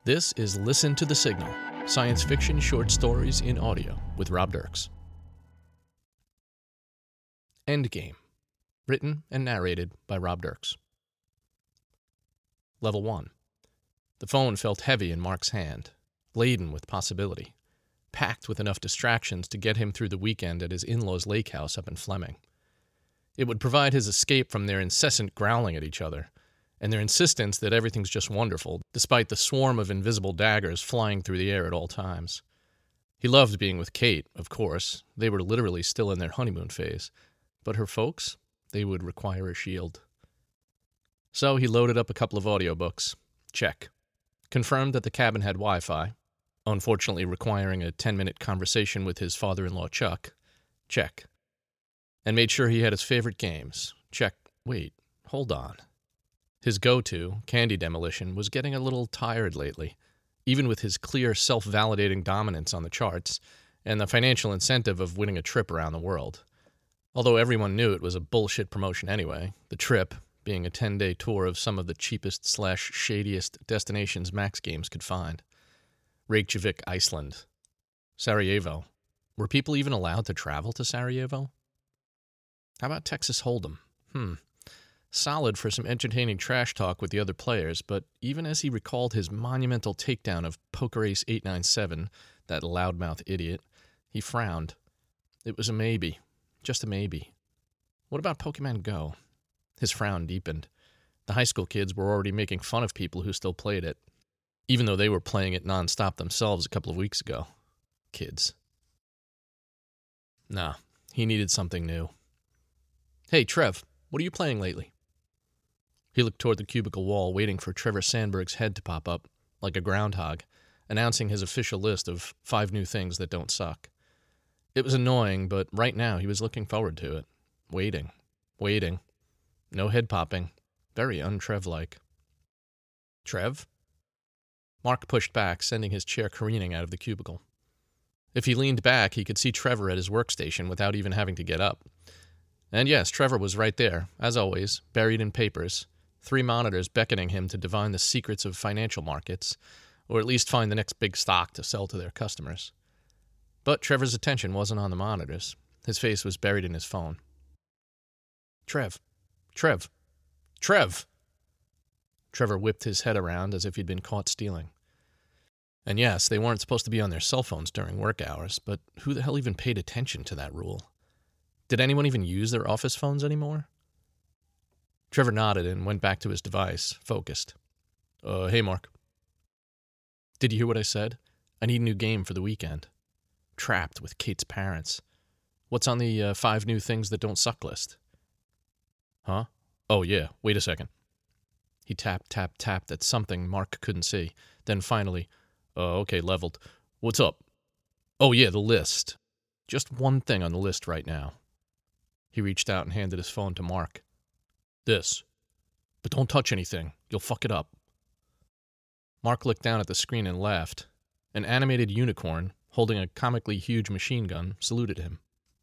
This is Listen to the Signal, science fiction short stories in audio with Rob Dirks. Endgame, written and narrated by Rob Dirks. Level 1. The phone felt heavy in Mark's hand, laden with possibility, packed with enough distractions to get him through the weekend at his in-laws' lake house up in Fleming. It would provide his escape from their incessant growling at each other, and their insistence that everything's just wonderful, despite the swarm of invisible daggers flying through the air at all times. He loved being with Kate, of course. They were literally still in their honeymoon phase. But her folks, they would require a shield. So he loaded up a couple of audiobooks. Check. Confirmed that the cabin had Wi-Fi, unfortunately requiring a 10-minute conversation with his father-in-law Chuck. Check. And made sure he had his favorite games. Check. Wait, hold on. His go-to, Candy Demolition, was getting a little tired lately, even with his clear self-validating dominance on the charts and the financial incentive of winning a trip around the world. Although everyone knew it was a bullshit promotion anyway, the trip being a 10-day tour of some of the cheapest/shadiest destinations Max Games could find. Reykjavik, Iceland. Sarajevo. Were people even allowed to travel to Sarajevo? How about Texas Hold'em? Solid for some entertaining trash talk with the other players, but even as he recalled his monumental takedown of Poker Ace 897, that loudmouth idiot, he frowned. It was a maybe. Just a maybe. What about Pokemon Go? His frown deepened. The high school kids were already making fun of people who still played it, even though they were playing it nonstop themselves a couple of weeks ago. Kids. Nah, he needed something new. Hey, Trev, what are you playing lately? He looked toward the cubicle wall, waiting for Trevor Sandberg's head to pop up, like a groundhog, announcing his official list of 5 new things that don't suck. It was annoying, but right now he was looking forward to it. Waiting. No head popping. Very un-Trev-like. Trev? Mark pushed back, sending his chair careening out of the cubicle. If he leaned back, he could see Trevor at his workstation without even having to get up. And yes, Trevor was right there, as always, buried in papers, 3 monitors beckoning him to divine the secrets of financial markets, or at least find the next big stock to sell to their customers. But Trevor's attention wasn't on the monitors. His face was buried in his phone. Trev. Trevor whipped his head around as if he'd been caught stealing. And yes, they weren't supposed to be on their cell phones during work hours, but who the hell even paid attention to that rule? Did anyone even use their office phones anymore? Trevor nodded and went back to his device, focused. Hey, Mark. Did you hear what I said? I need a new game for the weekend. Trapped with Kate's parents. What's on the 5 new things that don't suck list? Huh? Oh, yeah. Wait a second. He tapped at something Mark couldn't see. Then finally, okay, leveled. What's up? Oh, yeah, the list. Just one thing on the list right now. He reached out and handed his phone to Mark. This. But don't touch anything. You'll fuck it up. Mark looked down at the screen and laughed. An animated unicorn, holding a comically huge machine gun, saluted him.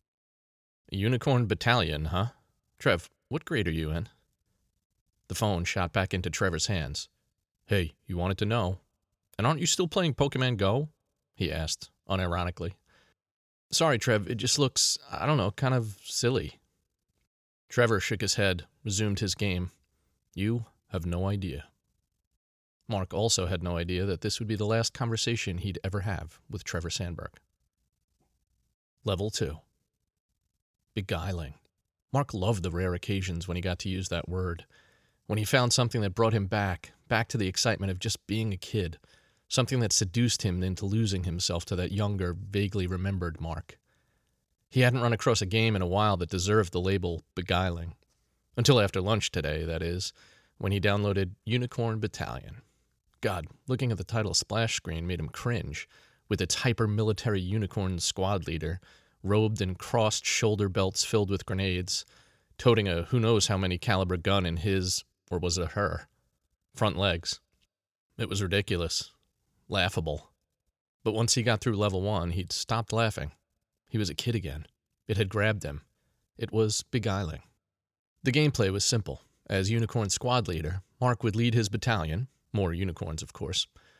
A unicorn battalion, huh? Trev, what grade are you in? The phone shot back into Trevor's hands. Hey, you wanted to know. And aren't you still playing Pokemon Go? He asked, unironically. Sorry, Trev, it just looks, I don't know, kind of silly. Trevor shook his head, resumed his game. You have no idea. Mark also had no idea that this would be the last conversation he'd ever have with Trevor Sandberg. Level 2. Beguiling. Mark loved the rare occasions when he got to use that word, when he found something that brought him back to the excitement of just being a kid, something that seduced him into losing himself to that younger, vaguely remembered Mark. He hadn't run across a game in a while that deserved the label beguiling. Until after lunch today, that is, when he downloaded Unicorn Battalion. God, looking at the title splash screen made him cringe, with its hyper-military unicorn squad leader, robed in crossed shoulder belts filled with grenades, toting a who-knows-how-many caliber gun in his, or was it her, front legs. It was ridiculous. Laughable. But once he got through level 1, he'd stopped laughing. He was a kid again. It had grabbed him. It was beguiling. The gameplay was simple. As Unicorn Squad Leader, Mark would lead his battalion, more unicorns of course,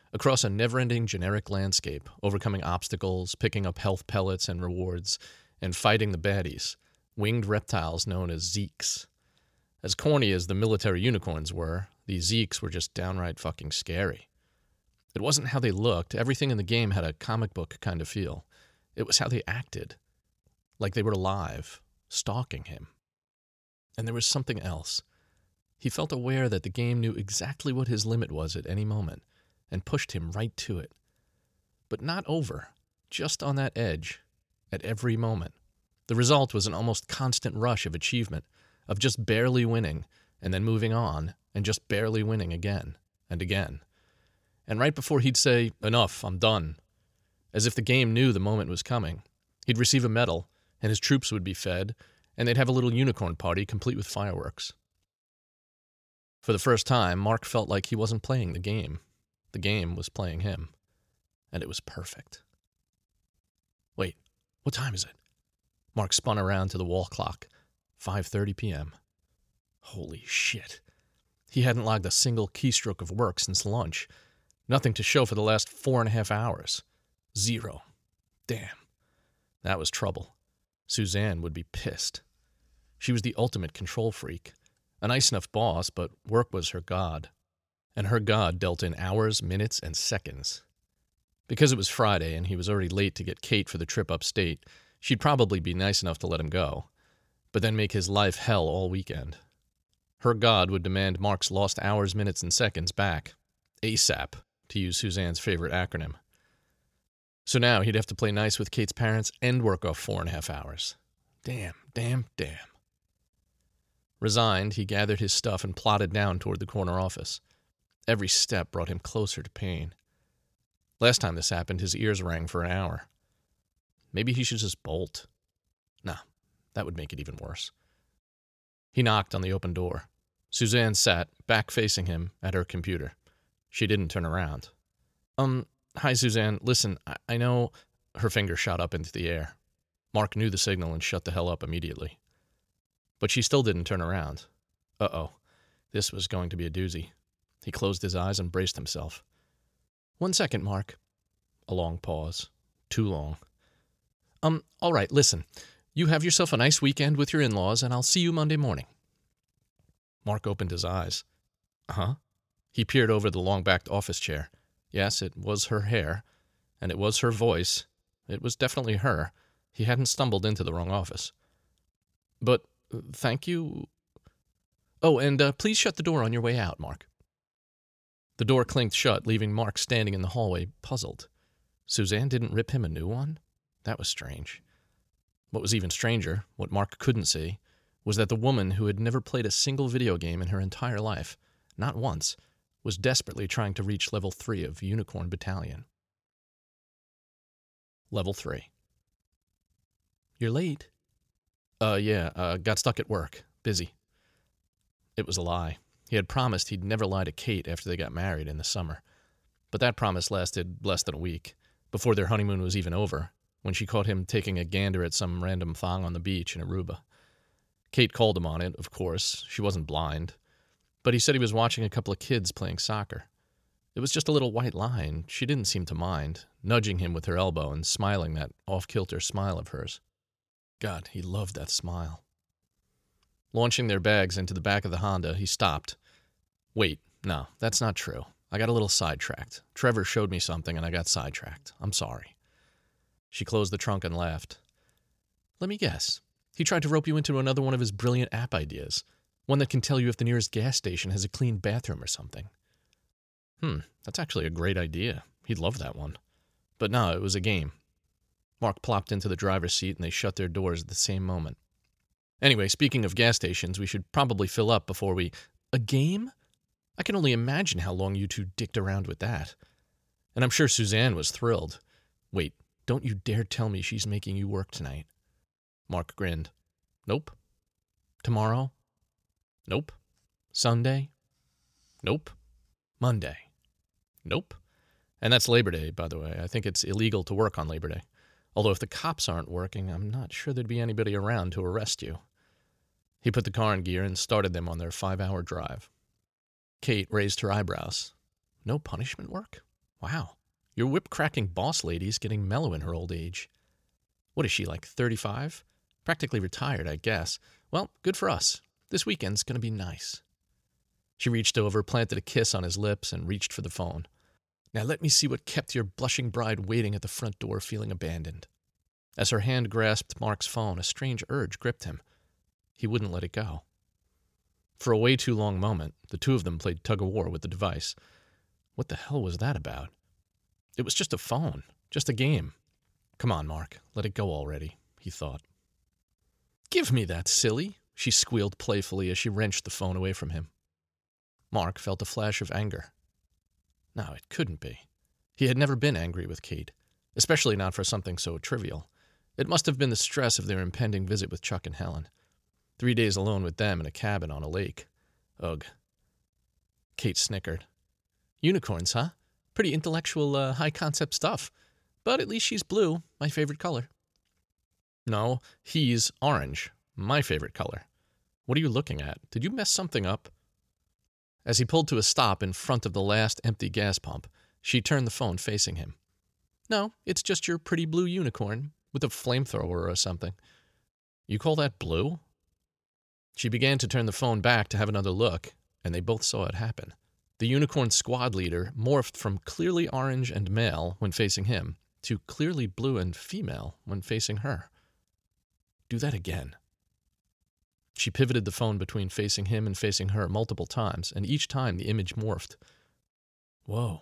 across a never-ending generic landscape, overcoming obstacles, picking up health pellets and rewards, and fighting the baddies, winged reptiles known as Zeeks. As corny as the military unicorns were, these Zeeks were just downright fucking scary. It wasn't how they looked. Everything in the game had a comic book kind of feel. It was how they acted. Like they were alive, stalking him. And there was something else. He felt aware that the game knew exactly what his limit was at any moment, and pushed him right to it. But not over, just on that edge, at every moment. The result was an almost constant rush of achievement, of just barely winning, and then moving on, and just barely winning again, and again. And right before he'd say, "Enough, I'm done," as if the game knew the moment was coming, he'd receive a medal, and his troops would be fed, and they'd have a little unicorn party complete with fireworks. For the first time, Mark felt like he wasn't playing the game. The game was playing him. And it was perfect. Wait, what time is it? Mark spun around to the wall clock. 5:30 p.m. Holy shit. He hadn't logged a single keystroke of work since lunch. Nothing to show for the last 4.5 hours. 0. Damn. That was trouble. Suzanne would be pissed. She was the ultimate control freak. A nice enough boss, but work was her god. And her god dealt in hours, minutes, and seconds. Because it was Friday and he was already late to get Kate for the trip upstate, she'd probably be nice enough to let him go, but then make his life hell all weekend. Her god would demand Mark's lost hours, minutes, and seconds back. ASAP, to use Suzanne's favorite acronym. So now he'd have to play nice with Kate's parents and work off 4.5 hours. Damn. Resigned, he gathered his stuff and plodded down toward the corner office. Every step brought him closer to pain. Last time this happened, his ears rang for an hour. Maybe he should just bolt. Nah, that would make it even worse. He knocked on the open door. Suzanne sat, back facing him, at her computer. She didn't turn around. Hi, Suzanne. Listen, I know... Her finger shot up into the air. Mark knew the signal and shut the hell up immediately. But she still didn't turn around. Uh-oh. This was going to be a doozy. He closed his eyes and braced himself. 1 second, Mark. A long pause. Too long. All right, listen. You have yourself a nice weekend with your in-laws, and I'll see you Monday morning. Mark opened his eyes. Huh? He peered over the long-backed office chair. Yes, it was her hair, and it was her voice. It was definitely her. He hadn't stumbled into the wrong office. But, thank you. Oh, and please shut the door on your way out, Mark. The door clinked shut, leaving Mark standing in the hallway, puzzled. Suzanne didn't rip him a new one? That was strange. What was even stranger, what Mark couldn't see, was that the woman who had never played a single video game in her entire life, not once, was desperately trying to reach level 3 of Unicorn Battalion. Level 3. You're late. Got stuck at work. Busy. It was a lie. He had promised he'd never lie to Kate after they got married in the summer. But that promise lasted less than a week, before their honeymoon was even over, when she caught him taking a gander at some random thong on the beach in Aruba. Kate called him on it, of course. She wasn't blind. But he said he was watching a couple of kids playing soccer. It was just a little white line. She didn't seem to mind, nudging him with her elbow and smiling that off-kilter smile of hers. God, he loved that smile. Launching their bags into the back of the Honda, he stopped. Wait, no, that's not true. I got a little sidetracked. Trevor showed me something and I got sidetracked. I'm sorry. She closed the trunk and laughed. Let me guess. He tried to rope you into another one of his brilliant app ideas. One that can tell you if the nearest gas station has a clean bathroom or something. That's actually a great idea. He'd love that one. But no, it was a game. Mark plopped into the driver's seat and they shut their doors at the same moment. Anyway, speaking of gas stations, we should probably fill up before we... A game? I can only imagine how long you two dicked around with that. And I'm sure Suzanne was thrilled. Wait, don't you dare tell me she's making you work tonight. Mark grinned. Nope. Tomorrow? Nope. Sunday? Nope. Monday? Nope. And that's Labor Day, by the way. I think it's illegal to work on Labor Day. Although if the cops aren't working, I'm not sure there'd be anybody around to arrest you. He put the car in gear and started them on their 5-hour drive. Kate raised her eyebrows. No punishment work? Wow, your whip-cracking boss lady's getting mellow in her old age. What is she, like 35? Practically retired, I guess. Well, good for us. This weekend's going to be nice. She reached over, planted a kiss on his lips, and reached for the phone. Now let me see what kept your blushing bride waiting at the front door feeling abandoned. As her hand grasped Mark's phone, a strange urge gripped him. He wouldn't let it go. For a way too long moment, the two of them played tug-of-war with the device. What the hell was that about? It was just a phone, just a game. Come on, Mark, let it go already, he thought. Give me that, silly, she squealed playfully as she wrenched the phone away from him. Mark felt a flash of anger. No, it couldn't be. He had never been angry with Kate, especially not for something so trivial. It must have been the stress of their impending visit with Chuck and Helen. 3 days alone with them in a cabin on a lake. Ugh. Kate snickered. Unicorns, huh? Pretty intellectual, high-concept stuff. But at least she's blue, my favorite color. No, he's orange, my favorite color. What are you looking at? Did you mess something up? As he pulled to a stop in front of the last empty gas pump, she turned the phone facing him. No, it's just your pretty blue unicorn, with a flamethrower or something. You call that blue? She began to turn the phone back to have another look, and they both saw it happen. The unicorn squad leader morphed from clearly orange and male when facing him to clearly blue and female when facing her. Do that again. She pivoted the phone between facing him and facing her multiple times, and each time the image morphed. Whoa.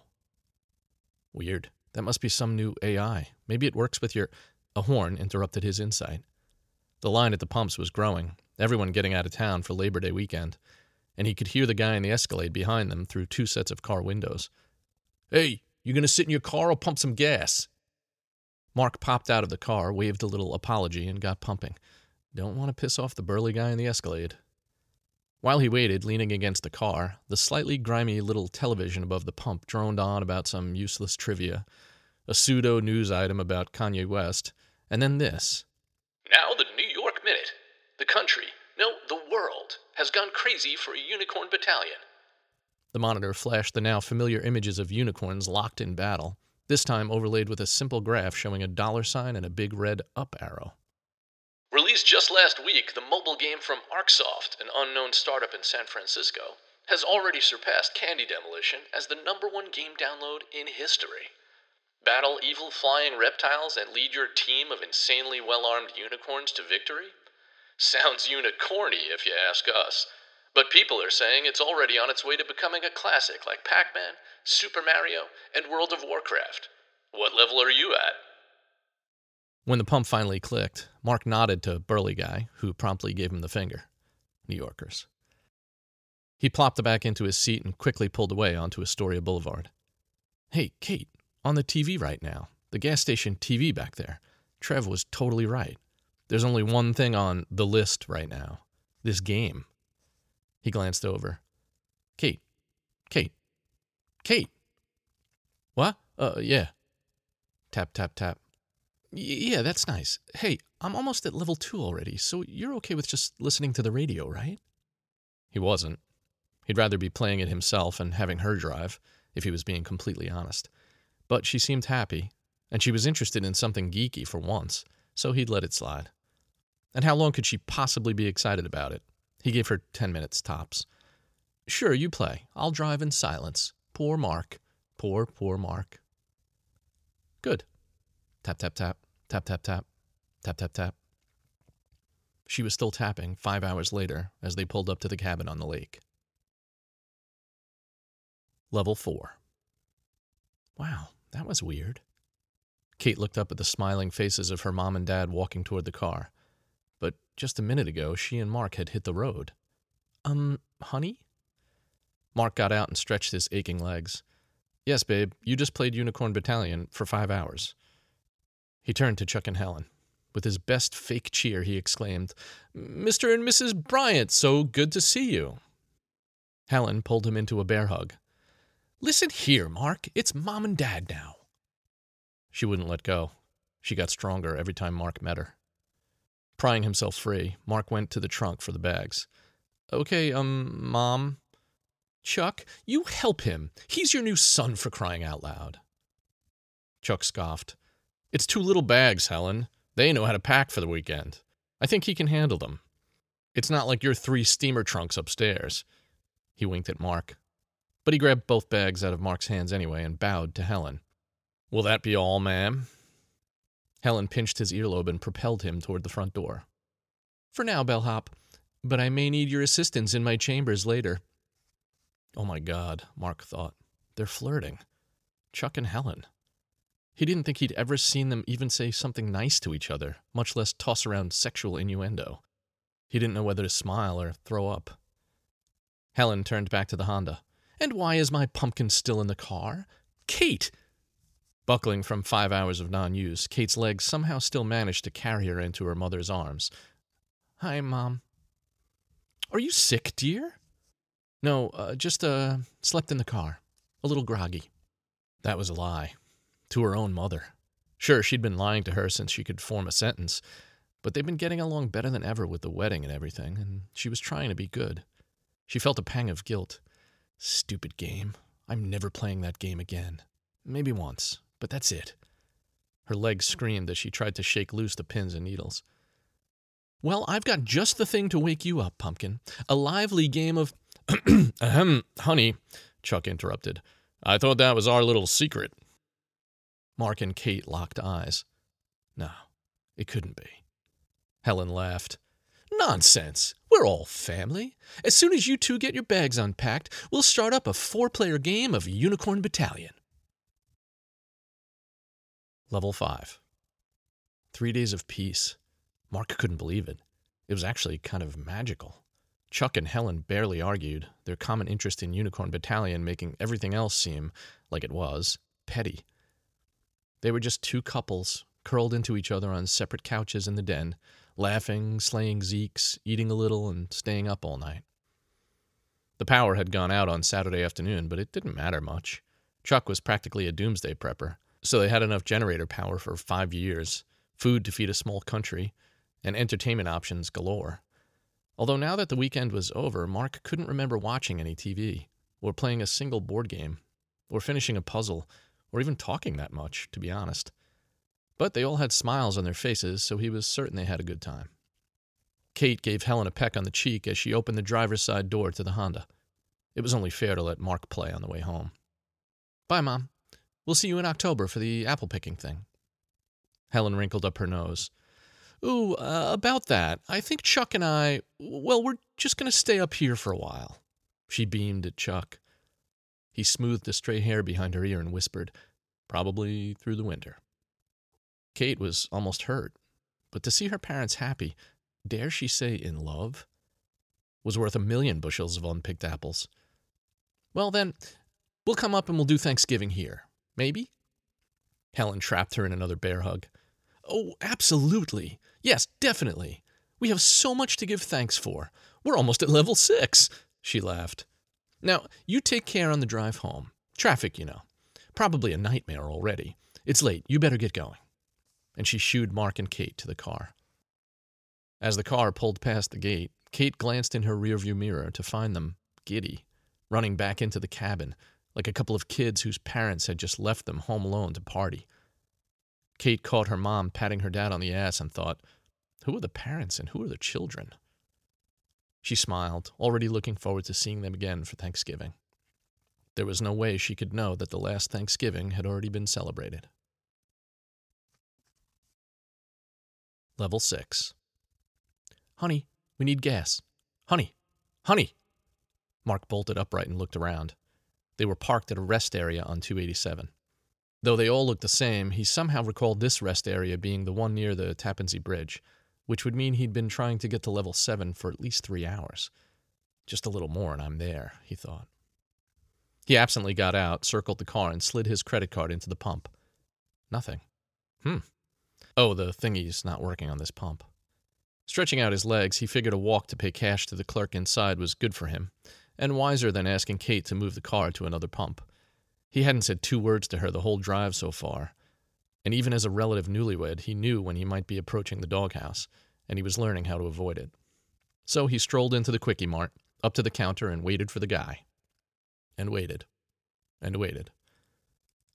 Weird. That must be some new AI. Maybe it works with your... A horn interrupted his insight. The line at the pumps was growing, everyone getting out of town for Labor Day weekend, and he could hear the guy in the Escalade behind them through 2 sets of car windows. Hey, you gonna sit in your car or pump some gas? Mark popped out of the car, waved a little apology, and got pumping. Don't want to piss off the burly guy in the Escalade. While he waited, leaning against the car, the slightly grimy little television above the pump droned on about some useless trivia, a pseudo-news item about Kanye West, and then this. Now the New York Minute. The country, no, the world, has gone crazy for a unicorn battalion. The monitor flashed the now familiar images of unicorns locked in battle, this time overlaid with a simple graph showing a $sign and a big red up arrow. Released just last week, the mobile game from ArcSoft, an unknown startup in San Francisco, has already surpassed Candy Demolition as the #1 game download in history. Battle evil flying reptiles and lead your team of insanely well-armed unicorns to victory? Sounds unicorny if you ask us, but people are saying it's already on its way to becoming a classic like Pac-Man, Super Mario, and World of Warcraft. What level are you at? When the pump finally clicked, Mark nodded to Burly Guy, who promptly gave him the finger. New Yorkers. He plopped back into his seat and quickly pulled away onto Astoria Boulevard. Hey, Kate, on the TV right now. The gas station TV back there. Trev was totally right. There's only one thing on the list right now. This game. He glanced over. Kate. What? Yeah. Tap, tap, tap. Yeah, that's nice. Hey, I'm almost at level 2 already, so you're okay with just listening to the radio, right? He wasn't. He'd rather be playing it himself and having her drive, if he was being completely honest. But she seemed happy, and she was interested in something geeky for once, so he'd let it slide. And how long could she possibly be excited about it? He gave her 10 minutes tops. Sure, you play. I'll drive in silence. Poor Mark. Poor Mark. Good. Tap, tap, tap. Tap, tap, tap. Tap, tap, tap. She was still tapping 5 hours later as they pulled up to the cabin on the lake. Level 4. Wow, that was weird. Kate looked up at the smiling faces of her mom and dad walking toward the car. But just a minute ago, she and Mark had hit the road. Honey? Mark got out and stretched his aching legs. Yes, babe, you just played Unicorn Battalion for 5 hours. He turned to Chuck and Helen. With his best fake cheer, he exclaimed, Mr. and Mrs. Bryant, so good to see you. Helen pulled him into a bear hug. Listen here, Mark, it's Mom and Dad now. She wouldn't let go. She got stronger every time Mark met her. Prying himself free, Mark went to the trunk for the bags. Okay, Mom. Chuck, you help him. He's your new son for crying out loud. Chuck scoffed. It's 2 little bags, Helen. They know how to pack for the weekend. I think he can handle them. It's not like your 3 steamer trunks upstairs. He winked at Mark. But he grabbed both bags out of Mark's hands anyway and bowed to Helen. Will that be all, ma'am? Helen pinched his earlobe and propelled him toward the front door. For now, bellhop, but I may need your assistance in my chambers later. Oh my God, Mark thought. They're flirting. Chuck and Helen. He didn't think he'd ever seen them even say something nice to each other, much less toss around sexual innuendo. He didn't know whether to smile or throw up. Helen turned back to the Honda. And why is my pumpkin still in the car? Kate! Buckling from 5 hours of non-use, Kate's legs somehow still managed to carry her into her mother's arms. Hi, Mom. Are you sick, dear? No, just slept in the car. A little groggy. That was a lie. To her own mother. Sure, she'd been lying to her since she could form a sentence, but they'd been getting along better than ever with the wedding and everything, and she was trying to be good. She felt a pang of guilt. Stupid game. I'm never playing that game again. Maybe once, but that's it. Her legs screamed as she tried to shake loose the pins and needles. Well, I've got just the thing to wake you up, Pumpkin. A lively game of... Ahem, honey, Chuck interrupted. I thought that was our little secret. Mark and Kate locked eyes. No, it couldn't be. Helen laughed. Nonsense. We're all family. As soon as you 2 get your bags unpacked, we'll start up a 4-player game of Unicorn Battalion. Level 5. 3 days of peace. Mark couldn't believe it. It was actually kind of magical. Chuck and Helen barely argued, their common interest in Unicorn Battalion making everything else seem, like it was, petty. They were just 2 couples, curled into each other on separate couches in the den, laughing, slaying Zeeks, eating a little, and staying up all night. The power had gone out on Saturday afternoon, but it didn't matter much. Chuck was practically a doomsday prepper, so they had enough generator power for 5 years, food to feed a small country, and entertainment options galore. Although now that the weekend was over, Mark couldn't remember watching any TV, or playing a single board game, or finishing a puzzle, or even talking that much, to be honest. But they all had smiles on their faces, so he was certain they had a good time. Kate gave Helen a peck on the cheek as she opened the driver's side door to the Honda. It was only fair to let Mark play on the way home. Bye, Mom. We'll see you in October for the apple-picking thing. Helen wrinkled up her nose. Ooh, about that, I think Chuck and I, well, we're just going to stay up here for a while. She beamed at Chuck. He smoothed the stray hair behind her ear and whispered, probably through the winter. Kate was almost hurt, but to see her parents happy, dare she say in love, was worth 1,000,000 bushels of unpicked apples. Well then, we'll come up and we'll do Thanksgiving here. Maybe? Helen trapped her in another bear hug. Oh, absolutely. Yes, definitely. We have so much to give thanks for. We're almost at level 6, she laughed. Now, you take care on the drive home. Traffic, you know. Probably a nightmare already. It's late. You better get going. And she shooed Mark and Kate to the car. As the car pulled past the gate, Kate glanced in her rearview mirror to find them, giddy, running back into the cabin, like a couple of kids whose parents had just left them home alone to party. Kate caught her mom patting her dad on the ass and thought, who are the parents and who are the children? She smiled, already looking forward to seeing them again for Thanksgiving. There was no way she could know that the last Thanksgiving had already been celebrated. Level 6. Honey, we need gas. Honey! Honey! Mark bolted upright and looked around. They were parked at a rest area on 287. Though they all looked the same, he somehow recalled this rest area being the one near the Tappan Zee Bridge, which would mean he'd been trying to get to level 7 for at least 3 hours. Just a little more and I'm there, he thought. He absently got out, circled the car, and slid his credit card into the pump. Nothing. Oh, the thingy's not working on this pump. Stretching out his legs, he figured a walk to pay cash to the clerk inside was good for him, and wiser than asking Kate to move the car to another pump. He hadn't said 2 words to her the whole drive so far, and even as a relative newlywed, he knew when he might be approaching the doghouse, and he was learning how to avoid it. So he strolled into the Quickie Mart, up to the counter, and waited for the guy. And waited. And waited.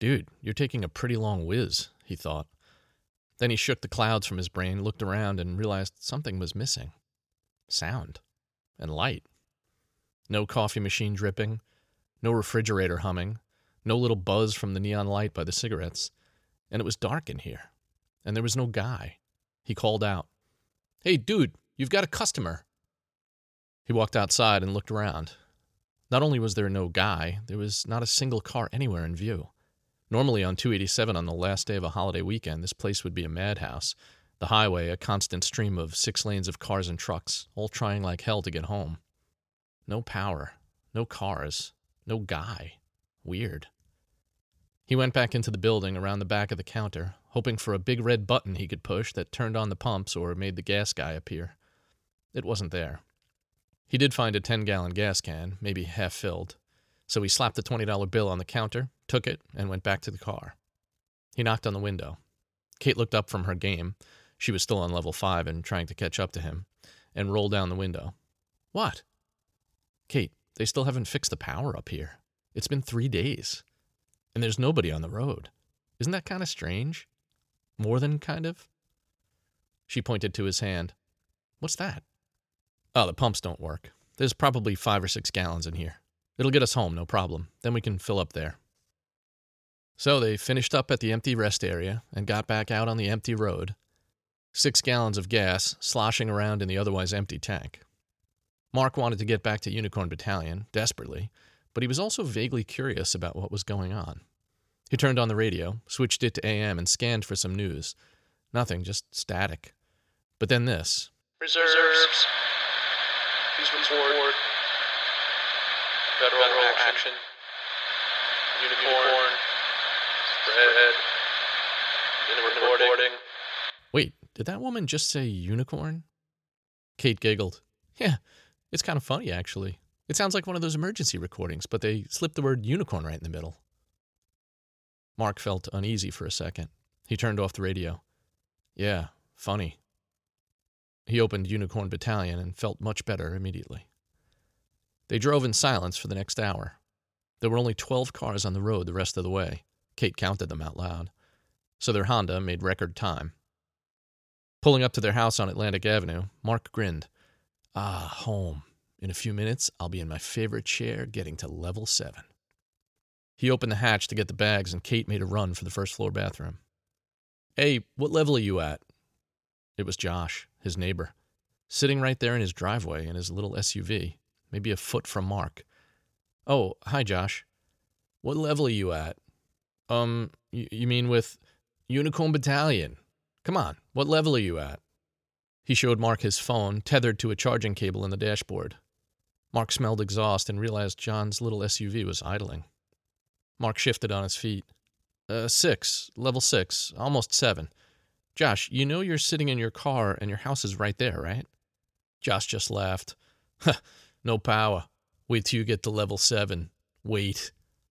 Dude, you're taking a pretty long whiz, he thought. Then he shook the clouds from his brain, looked around, and realized something was missing. Sound. And light. No coffee machine dripping. No refrigerator humming. No little buzz from the neon light by the cigarettes. And it was dark in here. And there was no guy. He called out, "Hey, dude, you've got a customer." He walked outside and looked around. Not only was there no guy, there was not a single car anywhere in view. Normally on 287 on the last day of a holiday weekend, this place would be a madhouse. The highway, a constant stream of 6 lanes of cars and trucks, all trying like hell to get home. No power, no cars, no guy. Weird. He went back into the building around the back of the counter, hoping for a big red button he could push that turned on the pumps or made the gas guy appear. It wasn't there. He did find a 10-gallon gas can, maybe half filled, so he slapped the $20 bill on the counter, took it, and went back to the car. He knocked on the window. Kate looked up from her game. She was still on level 5 and trying to catch up to him, and rolled down the window. "What?" "Kate, they still haven't fixed the power up here. It's been 3 days. And there's nobody on the road. Isn't that kind of strange? More than kind of?" She pointed to his hand. "What's that?" "Oh, the pumps don't work. There's probably 5 or 6 gallons in here. It'll get us home, no problem. Then we can fill up there." So they finished up at the empty rest area and got back out on the empty road. 6 gallons of gas sloshing around in the otherwise empty tank. Mark wanted to get back to Unicorn Battalion, desperately, but he was also vaguely curious about what was going on. He turned on the radio, switched it to AM, and scanned for some news. Nothing, just static. But then this. "Reserves. Please report. Federal action. Unicorn. Spread. In recording." Wait, did that woman just say unicorn? Kate giggled. "Yeah, it's kind of funny, actually. It sounds like one of those emergency recordings, but they slipped the word unicorn right in the middle." Mark felt uneasy for a second. He turned off the radio. "Yeah, funny." He opened Unicorn Battalion and felt much better immediately. They drove in silence for the next hour. There were only 12 cars on the road the rest of the way. Kate counted them out loud. So their Honda made record time. Pulling up to their house on Atlantic Avenue, Mark grinned. "Ah, home. In a few minutes, I'll be in my favorite chair getting to level 7. He opened the hatch to get the bags, and Kate made a run for the first-floor bathroom. "Hey, what level are you at?" It was Josh, his neighbor, sitting right there in his driveway in his little SUV, maybe a foot from Mark. "Oh, hi, Josh. What level are you at?" You mean with Unicorn Battalion? Come on, what level are you at?" He showed Mark his phone, tethered to a charging cable in the dashboard. Mark smelled exhaust and realized John's little SUV was idling. Mark shifted on his feet. 6, level 6, almost 7. Josh, you know you're sitting in your car and your house is right there, right?" Josh just laughed. "No power. Wait till you get to level 7. Wait."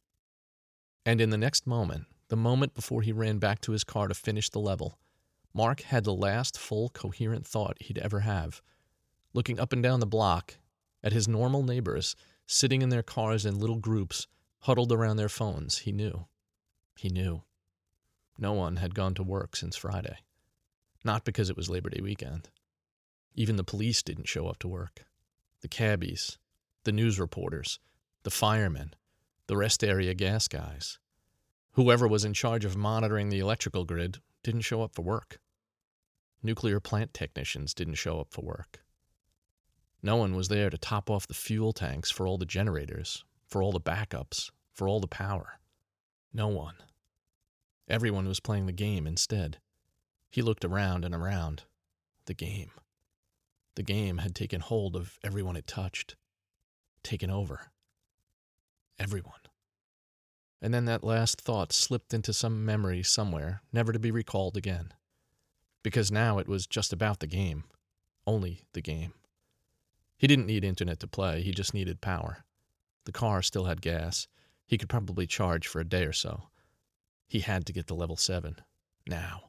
And in the next moment, the moment before he ran back to his car to finish the level, Mark had the last full coherent thought he'd ever have. Looking up and down the block at his normal neighbors, sitting in their cars in little groups, huddled around their phones, he knew. He knew. No one had gone to work since Friday. Not because it was Labor Day weekend. Even the police didn't show up to work. The cabbies, the news reporters, the firemen, the rest area gas guys. Whoever was in charge of monitoring the electrical grid didn't show up for work. Nuclear plant technicians didn't show up for work. No one was there to top off the fuel tanks for all the generators, for all the backups, for all the power. No one. Everyone was playing the game instead. He looked around and around. The game. The game had taken hold of everyone it touched. Taken over. Everyone. And then that last thought slipped into some memory somewhere, never to be recalled again. Because now it was just about the game. Only the game. He didn't need internet to play, he just needed power. The car still had gas. He could probably charge for a day or so. He had to get to level 7. Now.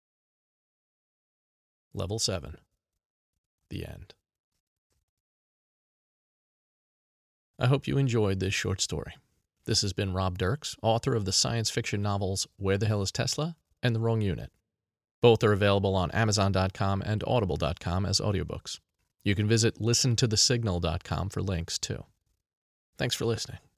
Level 7. The end. I hope you enjoyed this short story. This has been Rob Dirks, author of the science fiction novels Where the Hell is Tesla and The Wrong Unit. Both are available on Amazon.com and Audible.com as audiobooks. You can visit listentothesignal.com for links, too. Thanks for listening.